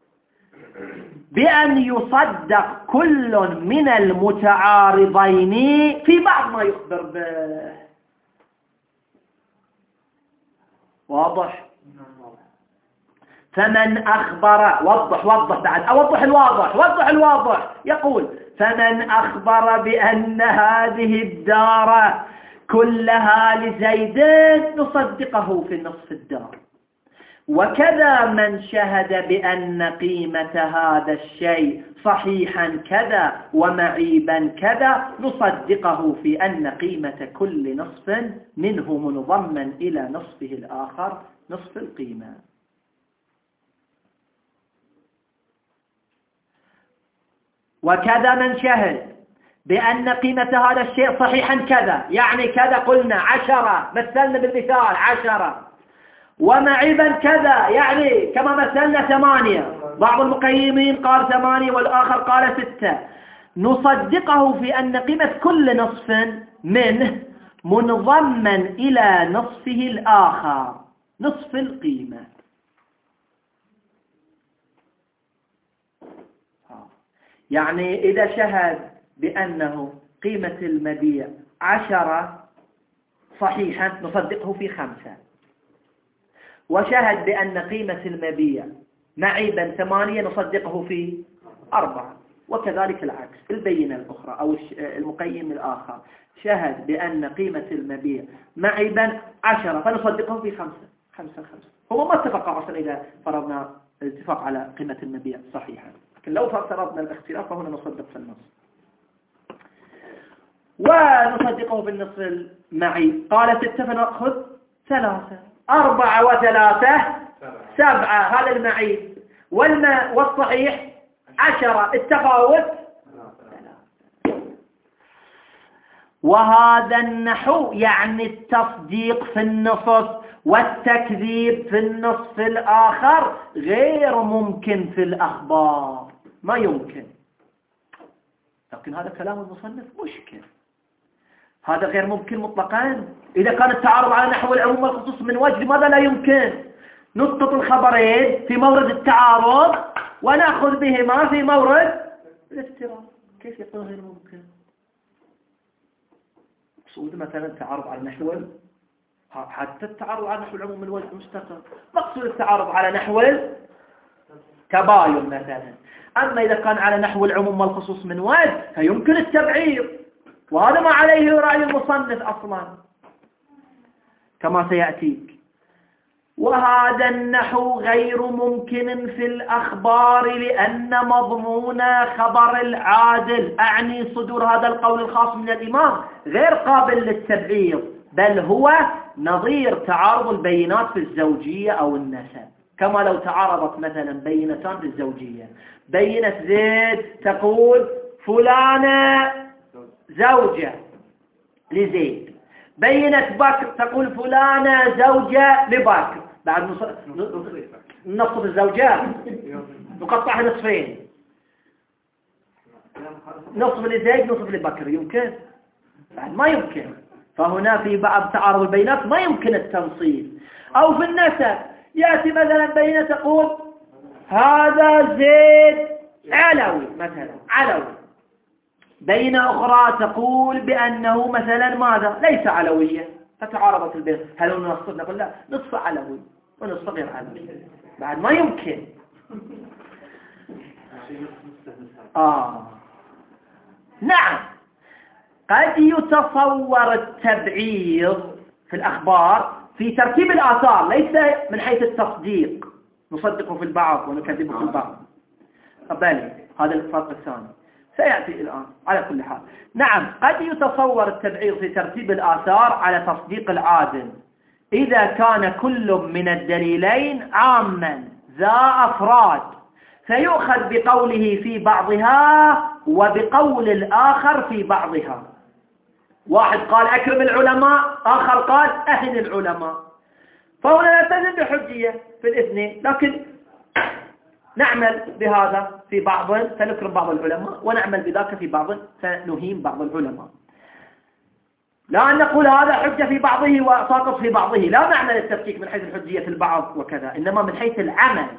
بأن يصدق كل من المتعارضين في بعض ما يخبر به. واضح؟ فمن أخبر وضح بعد أوضح الواضح يقول فمن أخبر بأن هذه الدار كلها لزيد نصدقه في نصف الدار، وكذا من شهد بأن قيمة هذا الشيء صحيحا كذا ومعيبا كذا نصدقه في أن قيمة كل نصف منه منضما إلى نصفه الآخر نصف القيمة. وكذا من شهد بأن قيمة هذا الشيء صحيحا كذا، يعني كذا قلنا 10 مثلنا بالمثال 10، ومعيبا كذا يعني كما مثلنا 8، بعض المقيمين قال 8 والآخر قال 6، نصدقه في أن قيمة كل نصف منه منضما إلى نصفه الآخر نصف القيمة. يعني إذا شهد بأنه قيمة المبيع 10 صحيحا نصدقه في 5، وشهد بأن قيمة المبيع معيبا 8 نصدقه في 4، وكذلك العكس. البينة الأخرى أو المقيم الآخر شهد بأن قيمة المبيع معيبا 10 فنصدقه في 5. هو ما اتفق أصلا إذا فرضنا الاتفاق على قيمة المبيع صحيحا، لكن لو فرضنا الاختلاف فهنا نصدق في النص. ونصدقه بالنصف المعي. قال 6 فنأخذ 3. 4 و3 7 هذا المعي. والصحيح 10. التفاوت 3. وهذا النحو يعني التصديق في النصف والتكذيب في النصف الآخر غير ممكن في الأخبار، ما يمكن. لكن هذا كلام المصنف مشكل، هذا غير ممكن مطلقا. إذا كان التعارض على نحو العموم والخصوص من وجه، لماذا لا يمكن نسقط الخبرين في مورد التعارض ونأخذ بهما في مورد الافتراض؟ كيف يكون غير ممكن؟ مقصود مثلا التعارض على نحو، حتى التعارض على نحو العموم من وجه مستقر، مقصود التعارض على نحو التباين مثلا. أما إذا كان على نحو العموم والخصوص من وجه فيمكن التبعيض، وهذا ما عليه رأي المصنف أصلا كما سيأتيك. وهذا النحو غير ممكن في الأخبار لأن مضمون خبر العادل، أعني صدور هذا القول الخاص من الإمام، غير قابل للتبعيض، بل هو نظير تعارض البينات في الزوجية أو النسب. كما لو تعارضت مثلا بينتان في الزوجية، بينة زيد تقول فلانة زوجة لزيد، بينة بكر تقول فلانة زوجة لبكر. بعد نصف الزوجات نقطعها نصفين، نصف لزيد نصف لبكر، يمكن؟ بعد ما يمكن. فهنا في بعض تعارض البينات ما يمكن التنصيب. أو في النسب يأتي مثلا بينة تقول هذا زيد علوي مثلا، علوي، بينة أخرى تقول بأنه مثلا ماذا؟ ليس علوية، فتعارضت البينة. هل هو نصف؟ نقول لا، نصف علوي ونصف غير علوي. بعد ما يمكن. نعم، قد يتصور التبعيض في الأخبار في ترتيب الآثار، ليس من حيث التصديق، نصدقه في البعض ونكذبه في البعض. بالي هذا الفرق الثاني سيأتي الآن. على كل حال، نعم، قد يتصور التبعيض في ترتيب الآثار على تصديق العادل إذا كان كل من الدليلين عاما ذا أفراد، فيؤخذ بقوله في بعضها وبقول الآخر في بعضها. واحد قال أكرم العلماء، آخر قال أهن العلماء، فهنا نلتزم بحجية في الاثنين، لكن نعمل بهذا في بعض فنكرم بعض العلماء، ونعمل بذاك في بعض فنهين بعض العلماء. لا أن نقول هذا حجة في بعضه وساقط في بعضه، لا نعمل التفكيك من حيث الحجية في البعض وكذا، إنما من حيث العمل.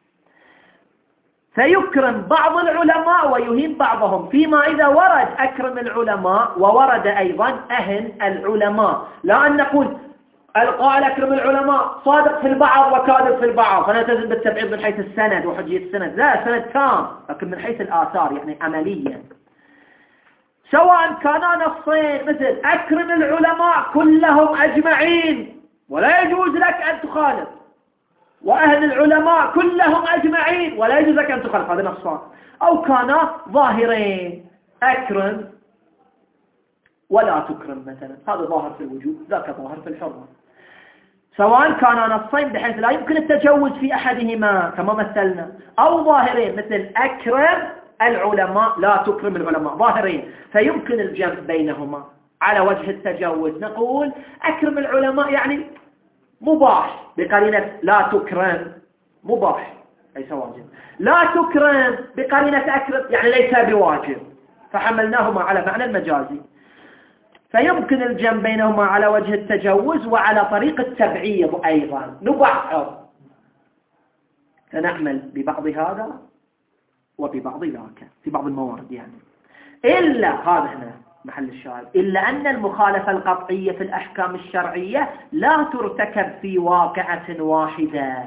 فيكرم بعض العلماء ويهين بعضهم، فيما إذا ورد أكرم العلماء وورد أيضا أهن العلماء. لا أن نقول القائل أكرم العلماء صادق في البعض وكاذب في البعض فنلتزم بالتبعيض من حيث السند وحجية السند، لا، سند تام، لكن من حيث الآثار يعني عمليا. سواء كانا نصين مثل أكرم العلماء كلهم أجمعين ولا يجوز لك أن تخالف، وأهل العلماء كلهم أجمعين ولا يجوز لك أن تخالف، هذا نصان. أو كانا ظاهرين، أكرم ولا تكرم مثلا، هذا ظاهر في الوجوب، ذاك ظاهر في الحرمة. سواء كانا نصين بحيث لا يمكن التجوز في أحدهما كما مثلنا، أو ظاهرين مثل أكرم العلماء لا تكرم العلماء، ظاهرين فيمكن الجمع بينهما على وجه التجوز. نقول أكرم العلماء يعني مباح بقرينة لا تكرم، مباح ليس واجب. لا تكرم بقرينة أكرم يعني ليس بواجب، فحملناهما على معنى المجازي، فيمكن الجمع بينهما على وجه التجوز وعلى طريق التبعيض أيضا، نبعض فنعمل ببعض هذا وببعض ذاك في بعض الموارد يعني. إلا هذا هنا محل الشاهد، إلا أن المخالفة القطعية في الأحكام الشرعية لا ترتكب في واقعة واحدة،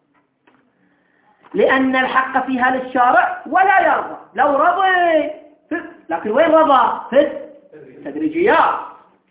لأن الحق فيها للشارع ولا يرضى. لو رضي لكن وين رضى؟ في التدريجيات.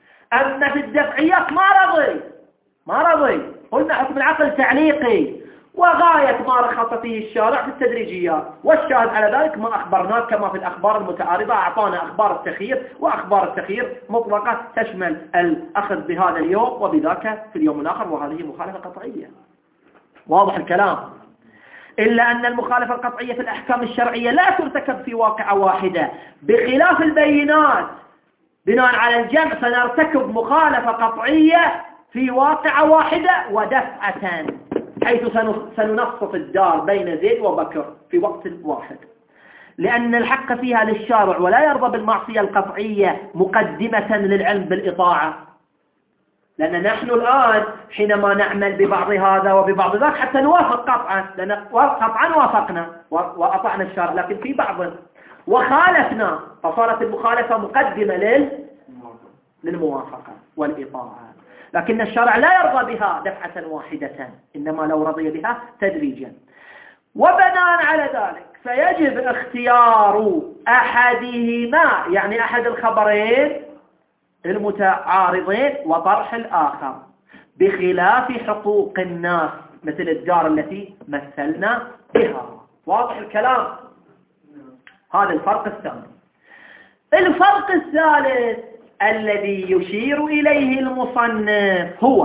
أما في الدفعيات ما رضي، قلنا حكم العقل تعليقي، وغاية ما رخص فيه الشارع في التدريجيات، والشاهد على ذلك ما أخبرناك كما في الأخبار المتعارضة، أعطانا أخبار التخيير، وأخبار التخيير مطلقة تشمل الأخذ بهذا اليوم وبذاك في اليوم الآخر، وهذه مخالفة قطعية. واضح الكلام؟ إلا أن المخالفة القطعية في الأحكام الشرعية لا ترتكب في واقعة واحدة، بخلاف البينات بناء على الجمع سنرتكب مخالفة قطعية في واقعة واحدة ودفعة، حيث سننصف الدار بين زيد وبكر في وقت واحد، لأن الحق فيها للشارع ولا يرضى بالمعصية القطعية مقدمة للعلم بالإطاعة. لأن نحن الآن حينما نعمل ببعض هذا وببعض ذاك حتى نوافق قطعا، لأن قطعا وافقنا وأطعنا الشارع، لكن في بعض وخالفنا، فصارت المخالفة مقدمة للموافقة والإطاعة. لكن الشرع لا يرضى بها دفعة واحدة، إنما لو رضي بها تدريجا. وبناء على ذلك فيجب اختيار أحدهما، يعني أحد الخبرين المتعارضين، وطرح الآخر، بخلاف حقوق الناس مثل الدار التي مثلنا بها. واضح الكلام؟ هذا الفرق الثاني. الفرق الثالث الذي يشير إليه المصنف هو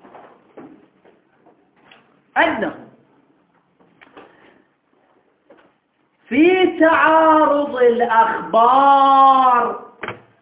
أنه في تعارض الأخبار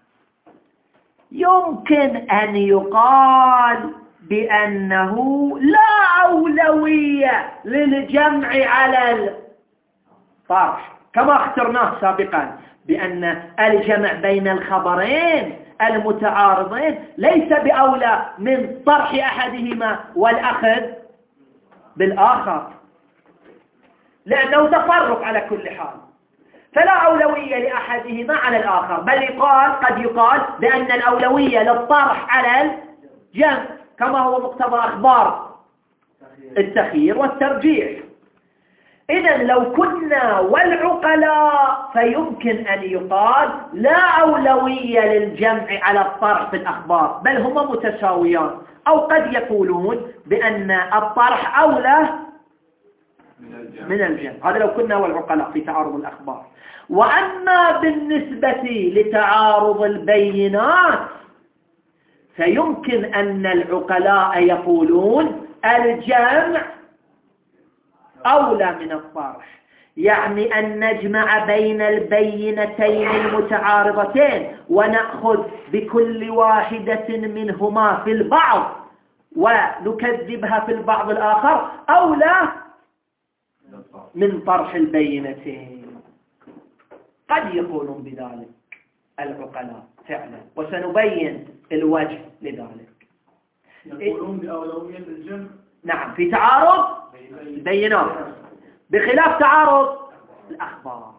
يمكن أن يقال بأنه لا أولوية للجمع على الطرح، كما اخترناه سابقا بأن الجمع بين الخبرين المتعارضين ليس بأولى من طرح أحدهما والأخذ بالآخر، لأنه تفرق على كل حال، فلا أولوية لأحدهما على الآخر، بل قد يقال بأن الأولوية للطرح على الجمع، كما هو مقتضى أخبار التخيير والترجيح. إذن لو كنا والعقلاء فيمكن أن يقال لا أولوية للجمع على الطرح في الأخبار، بل هما متساويان، أو قد يقولون بأن الطرح أولى من الجمع. هذا لو كنا والعقلاء في تعارض الأخبار. وأما بالنسبة لتعارض البينات فيمكن أن العقلاء يقولون الجمع أولى من الطرح، يعني أن نجمع بين البينتين المتعارضتين ونأخذ بكل واحدة منهما في البعض ونكذبها في البعض الآخر أولى من طرح البينتين. قد يقولون بذلك العقلاء فعلا، وسنبين الوجه لذلك. يقولون بأولوية الجمع، نعم، في تعارض البينات بخلاف تعارض الأخبار.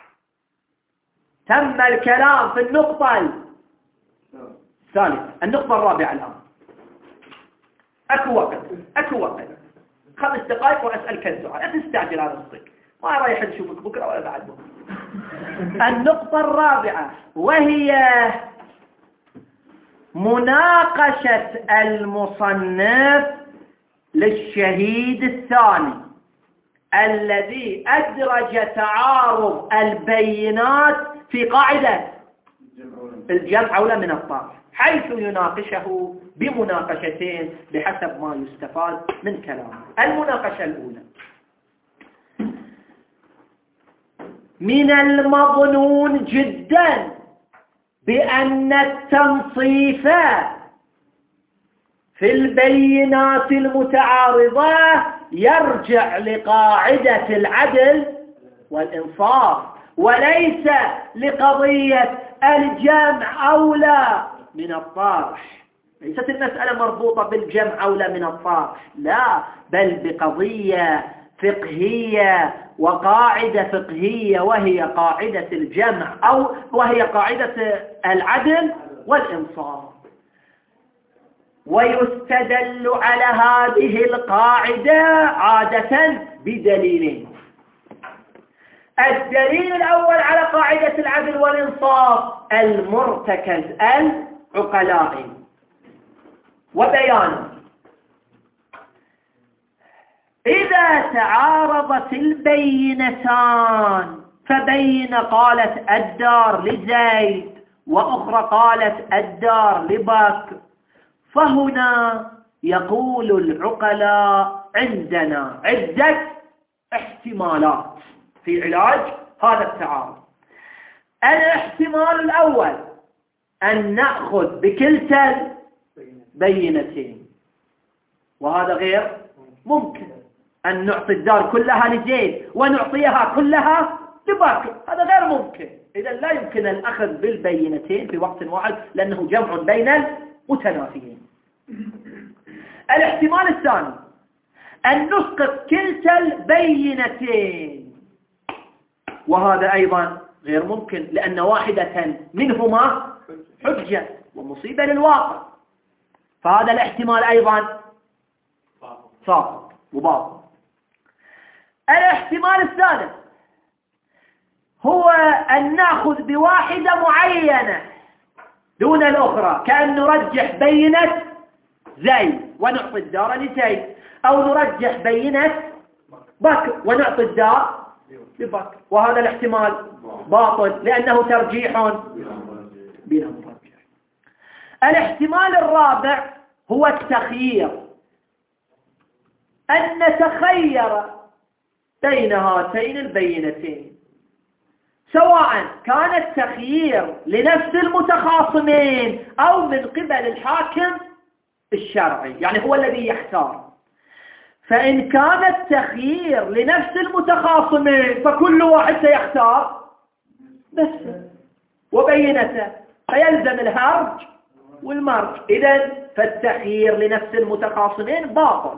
تم الكلام في النقطة الثالثة. النقطة الرابعة الآن. أكو وقت 5 دقائق وأسألك السؤال، لا تستعجل على الصدق، ما رايح نشوفك بكرة ولا بعد بكرة. النقطة الرابعة وهي مناقشة المصنف للشهيد الثاني الذي أدرج تعارض البينات في قاعدة الجمع أولى من الطرح، حيث يناقشه بمناقشتين بحسب ما يستفاد من كلامه. المناقشة الأولى: من المظنون جدا بأن التنصيف في البينات المتعارضة يرجع لقاعدة العدل والإنصاف، وليس لقضية الجمع أولى من الطرح. ليست المسألة مربوطة بالجمع أولى من الطرح، لا، بل بقضية فقهية وقاعدة فقهية، وهي قاعدة الجمع، أو وهي قاعدة العدل والإنصاف. ويستدل على هذه القاعدة عادة بدليلين. الدليل الأول على قاعدة العدل والإنصاف المرتكز العقلائي، وبيانه: إذا تعارضت البينتان، فبينة قالت الدار لزيد وأخرى قالت الدار لبكر، فهنا يقول العقلاء عندنا عدة احتمالات في علاج هذا التعارض. الاحتمال الأول أن نأخذ بكلتا البينتين، وهذا غير ممكن أن نعطي الدار كلها لزيد ونعطيها كلها لبكر، هذا غير ممكن. إذا لا يمكن الأخذ بالبينتين في وقت واحد لأنه جمع بين المتنافيين. الاحتمال الثاني أن نسقط كلتا البينتين، وهذا أيضا غير ممكن لأن واحدة منهما حجة ومصيبة للواقع، فهذا الاحتمال أيضا ساقط وباطل. الاحتمال الثالث هو أن نأخذ بواحدة معينة دون الأخرى، كأن نرجح بينة زيد ونعطي الدار لزيد، أو نرجح بينة بكر ونعطي الدار لبكر، وهذا الاحتمال باطل لأنه ترجيح بلا مرجح. الاحتمال الرابع هو التخيير، أن نتخير بين هاتين البينتين، سواء كان التخيير لنفس المتخاصمين أو من قبل الحاكم الشرعي، يعني هو الذي يختار. فإن كان التخيير لنفس المتخاصمين فكل واحد سيختار نفسه وبينته، فيلزم الهرج والمرج. إذن فالتخيير لنفس المتخاصمين باطل.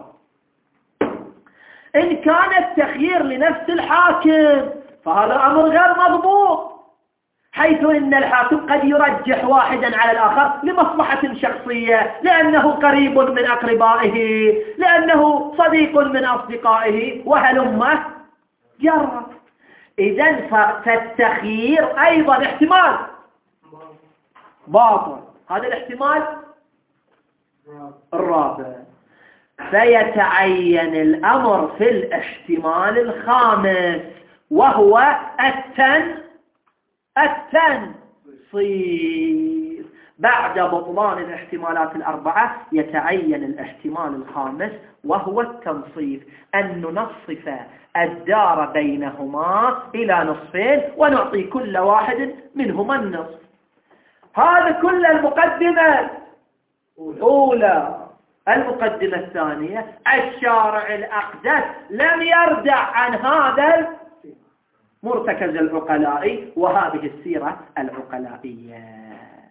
إن كان التخيير لنفس الحاكم فهذا أمر غير مضبوط، حيث إن الحاكم قد يرجح واحدا على الآخر لمصلحة شخصية، لأنه قريب من أقربائه، لأنه صديق من أصدقائه، وهلمه جرى. إذن فالتخيير أيضا احتمال باطل. هذا الاحتمال الرابع. فيتعين الأمر في الاحتمال الخامس، وهو التنصيف. بعد بطلان الاحتمالات الأربعة يتعين الاحتمال الخامس وهو التنصيف، أن ننصف الدار بينهما إلى نصفين ونعطي كل واحد منهما النصف. هذا كل المقدمة الأولى. المقدمة الثانية، الشارع الأقدس لم يردع عن هذا مرتكز العقلائي وهذه السيرة العقلائية،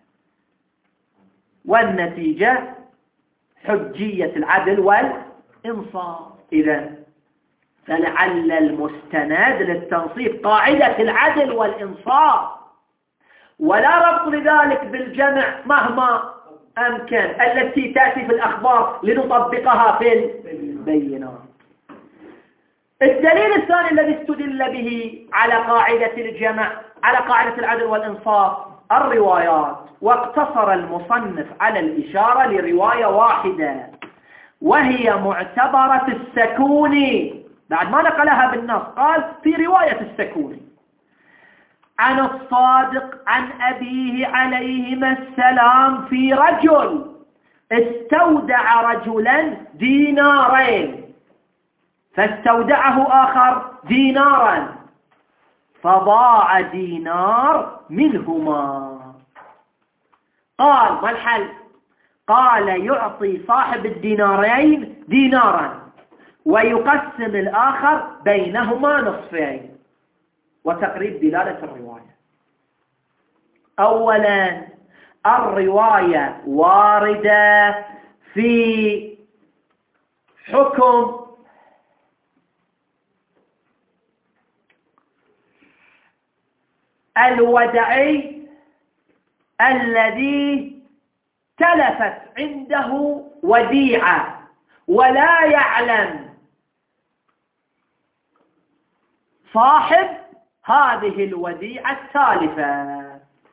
والنتيجة حجية العدل والإنصاف. إذن فلعل المستند للتنصيف قاعدة العدل والإنصاف، ولا ربط لذلك بالجمع مهما أمكن التي تأتي في الأخبار لنطبقها في البينات. الدليل الثاني الذي استدل به على قاعدة الجمع، على قاعدة العدل والإنصاف، الروايات، واقتصر المصنف على الإشارة لرواية واحدة وهي معتبرة السكوني، بعد ما نقلها بالنص قال في رواية السكوني عن الصادق عن أبيه عليهما السلام في رجل استودع رجلا دينارين فاستودعه آخر دينارا فضاع دينار منهما. قال ما الحل؟ قال يعطي صاحب الدينارين دينارا ويقسم الآخر بينهما نصفين. وتقريب دلالة الرواية. أولا الرواية واردة في حكم الودعي الذي تلفت عنده وديعة ولا يعلم صاحب هذه الوديعة التالفة،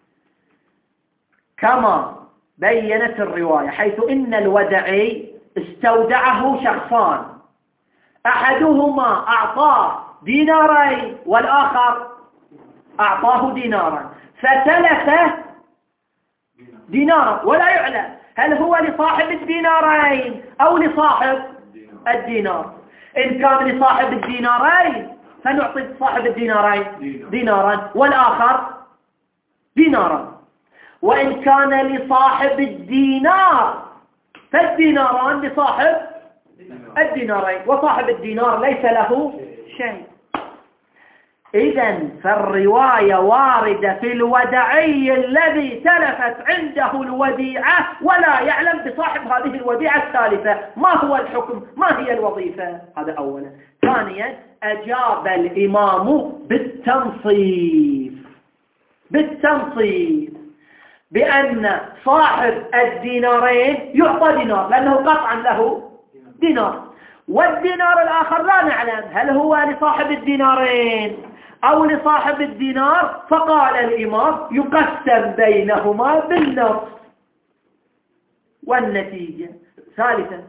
كما بينت الرواية، حيث إن الودعي استودعه شخصان، أحدهما أعطاه دينارين والآخر أعطاه دينارا، فتلف دينارا ولا يعلم هل هو لصاحب الدينارين أو لصاحب الدينار. إن كان لصاحب الدينارين فنعطي صاحب الدينارين دينارا والآخر دينارا، وإن كان لصاحب الدينار فالديناران لصاحب الدينارين، وصاحب الدينار ليس له شيء. إذن فالرواية واردة في الودعي الذي تلفت عنده الوديعة ولا يعلم بصاحب هذه الوديعة الثالثة ما هو الحكم، ما هي الوظيفة. هذا أولا. ثانيا أجاب الإمام بالتنصيف بأن صاحب الدينارين يعطى دينار لأنه قطعا له دينار، والدينار الآخر لا نعلم هل هو لصاحب الدينارين أو لصاحب الدينار، فقال الإمام يقسم بينهما بالنصف. والنتيجة ثالثا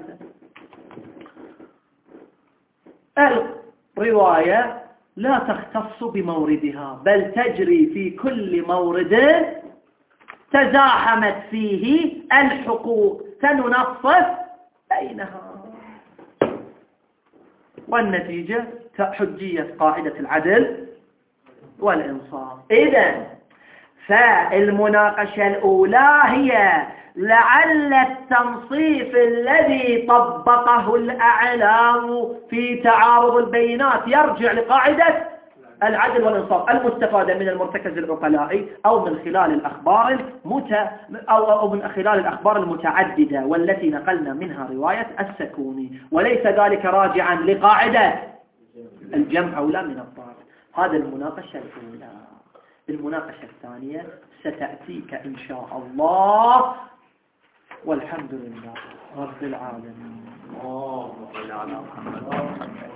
الرواية لا تختص بموردها بل تجري في كل مورد تزاحمت فيه الحقوق سننصف بينها. والنتيجة حجية قاعدة العدل والإنصاف. إذن فالمناقشة الأولى هي لعل التنصيف الذي طبقه الأعلام في تعارض البينات يرجع لقاعدة العدل والإنصاف المستفادة من المرتكز العقلائي أو من خلال الأخبار أو من خلال الأخبار المتعددة والتي نقلنا منها رواية السكوني، وليس ذلك راجعا لقاعدة الجمع أو لا من الطرف. هذا المناقشة الأولى. المناقشة الثانية ستأتيك إن شاء الله، والحمد لله رب العالمين.